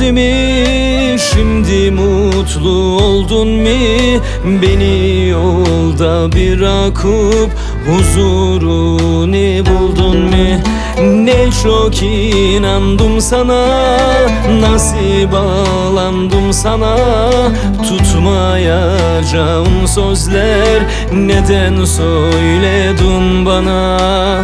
mi? Şimdi mutlu oldun mi? Beni yolda bırakıp huzurunu buldun mu? Ne çok inandım sana, nasıl bağlandım sana. Tutmayacağım sözler neden söyledin bana?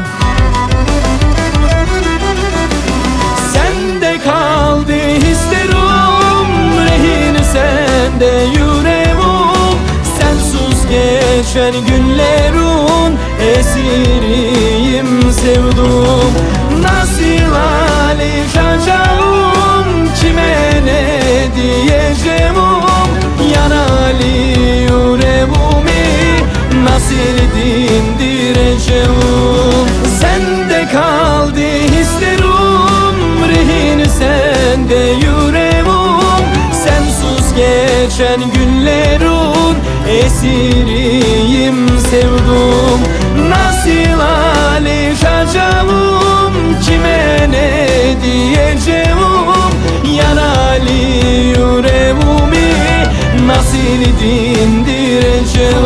Sende kaldı hislerim, rehin sende yüreğim. Sensiz geçen günlerin esiriyim sevdum. Nasıl alışacağım, kime ne diyeceğim? Yaralı yüreğimi nasıl dindireceğim? Sende kaldı hislerim, rehin sende yüreğim. Sensiz geçen günlerin esiriyim sevdum. Nasıl alışacağım, kime ne diyeceğim? Yaralı yüreğimi nasıl dindireceğim?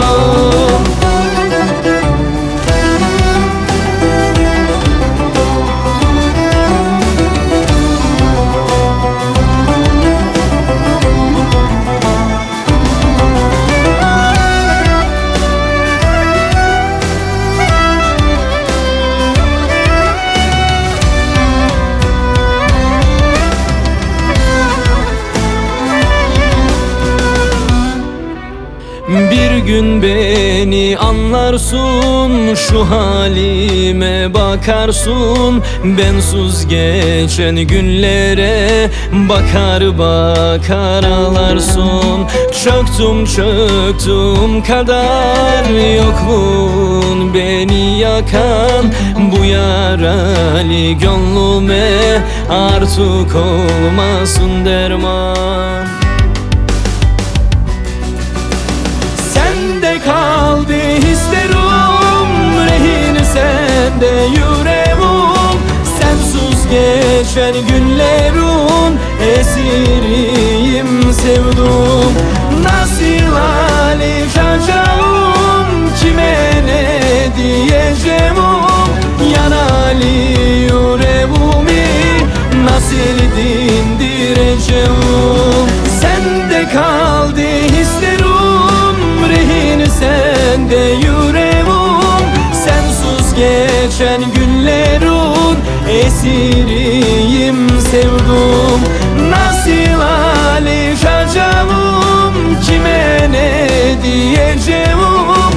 Bir gün beni anlarsın, şu halime bakarsın. Bensiz geçen günlere bakar bakar ağlarsın. Çöktüm kadar yokluğun beni yakan. Bu yaralı gönlüme artık olmasın derman. Sende kaldı hislerim, rehin sende yüreğim. Sensiz geçen günlerin esiriyim sevdum. Nasıl alışacağım, kime ne diyeceğim? Yaralı yüreğimi nasıl dindireceğim? Sende kaldı hislerim, rehin sende yüreğim. Sensiz geçen günlerin esiriyim sevdum. Nasıl alışacağım, kime ne diyeceğim?